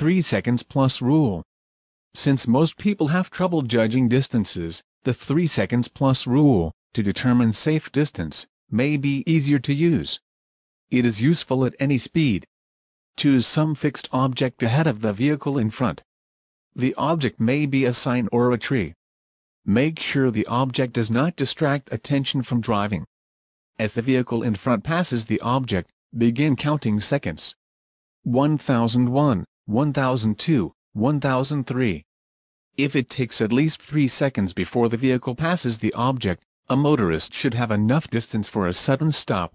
3 seconds plus rule. Since most people have trouble judging distances, the 3 seconds plus rule, to determine safe distance, may be easier to use. It is useful at any speed. Choose some fixed object ahead of the vehicle in front. The object may be a sign or a tree. Make sure the object does not distract attention from driving. As the vehicle in front passes the object, begin counting seconds. 1001, 1002, 1003. If it takes at least 3 seconds before the vehicle passes the object, a motorist should have enough distance for a sudden stop.